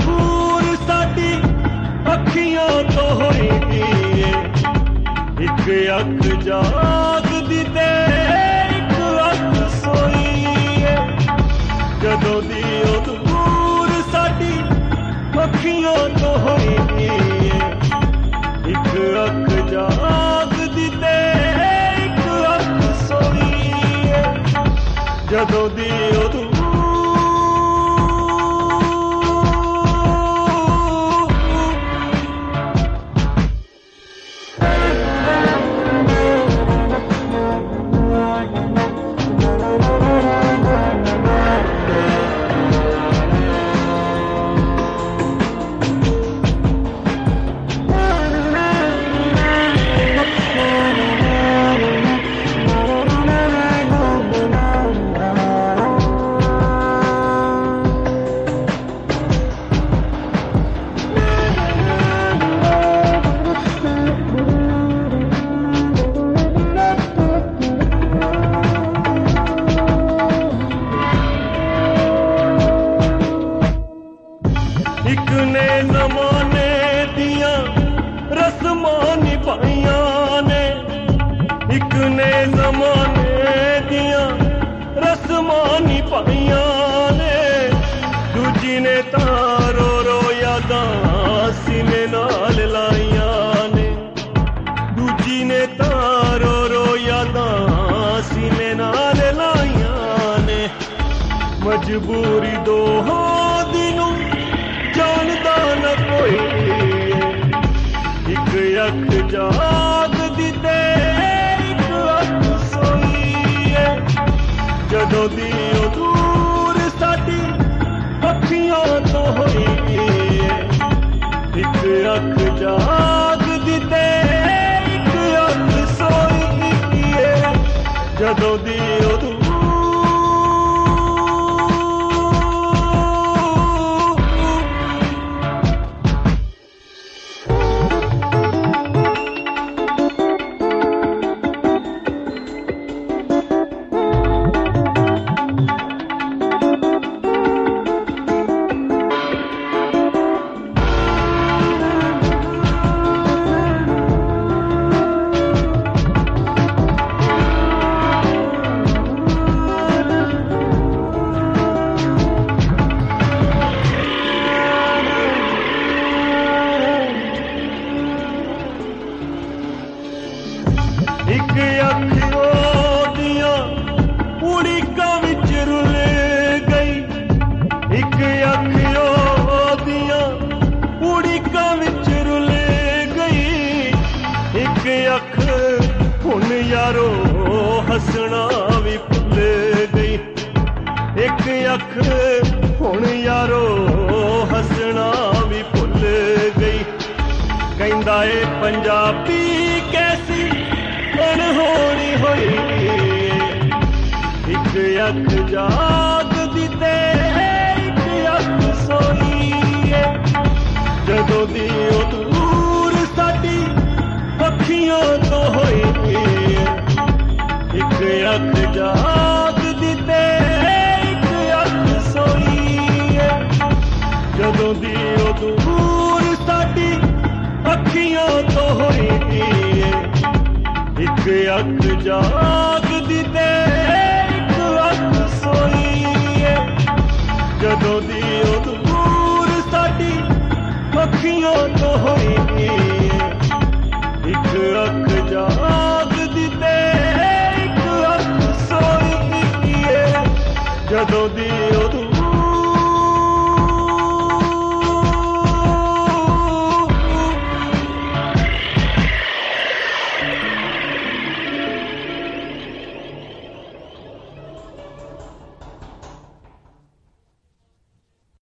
ਦੂਰ ਸਾਡੀ ਅੱਖੀਆਂ ਤੋਂ ਹੋਈ ਏ। ਇੱਕ ਅੱਖ ਜਾਗਦੀ ਤੇ ਇੱਕ ਅੱਖ ਸੋਈ ਏ। ਜਦੋਂ ਦੀ ਉਹ ਦੂਰ ਸਾਡੀ ਅੱਖੀਆਂ ਤੋਂ ਹੋਈ ਏ। ਇੱਕ ਅੱਖ ਜਾਗਦੀ ਤੇ ਇੱਕ ਅੱਖ ਸੋਈ ਏ। ਜਦੋਂ ਦੀ ਉਹ ਦੂਰ ਇੱਕ ਨੇ ਜ਼ਮਾਨੇ ਦੀਆਂ ਰਸਮਾਂ ਨਿਭਾਈਆਂ ਨੇ। ਇੱਕ ਨੇ ਜ਼ਮਾਨੇ ਦੀਆਂ ਰਸਮਾਂ ਨਿਭਾਈਆਂ ਨੇ। ਦੂਜੀ ਨੇ ਤਾਂ ਰੋ ਰੋ ਯਾਦਾਂ ਸੀਨੇ ਨਾਲ ਲਾਈਆਂ ਨੇ। ਦੂਜੀ ਨੇ ਤਾਂ ਰੋ ਰੋ ਯਾਦਾਂ ਸੀਨੇ ਨਾਲ ਲਾਈਆਂ ਨੇ। ਮਜਬੂਰੀ ਦੋਹਾਂ ਦੀ ਨੂੰ ਜਾਣਦਾ ਨਾ ਕੋਈ। ਇੱਕ ਅੱਖ ਜਾਗਦੀ ਤੇ ਇੱਕ ਅੱਖ ਸੋਈ ਏ। ਜਦੋਂ ਦੀ ਉਹ ਦੂਰ ਸਾਡੀ ਅੱਖੀਆਂ ਤੋਂ ਹੋਈ ਏ। ਇੱਕ ਅੱਖ ਜਾਗਦੀ ਤੇ ਇੱਕ ਅੱਖ ਸੋਈ ਏ। ਜਦੋਂ ਦੀ ਉਹ ਦੂਰ ਇੱਕ ਅੱਖ ਉਹਦੀਆਂ ਉੜੀਕਾਂ ਵਿੱਚ ਰੁਲ ਗਈ। ਇੱਕ ਅੱਖ ਉਹਦੀਆਂ ਉੜੀਕਾਂ ਵਿੱਚ ਰੁਲ ਗਈ। ਇੱਕ ਅੱਖ ਹੁਣ ਯਾਰੋ ਹੱਸਣਾ ਵੀ ਭੁੱਲ ਗਈ। ਇੱਕ ਅੱਖ ਹੁਣ ਯਾਰੋ ਹੱਸਣਾ ਵੀ ਭੁੱਲ ਗਈ। ਕਹਿੰਦਾ ਏ ਪੰਜਾਬੀ ਕੈਸੀ ਅਣਹੋਣੀ ਹੋਈ। ਇੱਕ ਅੱਖ ਜਾਗਦੀ ਤੇ ਇੱਕ ਅੱਖ ਸੋਈ ਏ। ਜਦੋਂ ਦੀ ਉਹ ਦੂਰ ਸਾਡੀ ਅੱਖੀਆਂ ਤੋਂ ਹੋਈ ਏ। ਇੱਕ ਅੱਖ ਜਾਗਦੀ ਤੇ ਇੱਕ ਅੱਖ ਸੋਈ ਏ। ਜਦੋਂ ਦੀ ਉਹ ਦੂਰ ਸਾਡੀ ਅੱਖੀਆਂ ਤੋਂ ਹੋਈ ਏ। ਇੱਕ ਅੱਖ ਜਾਗਦੀ ਤੇ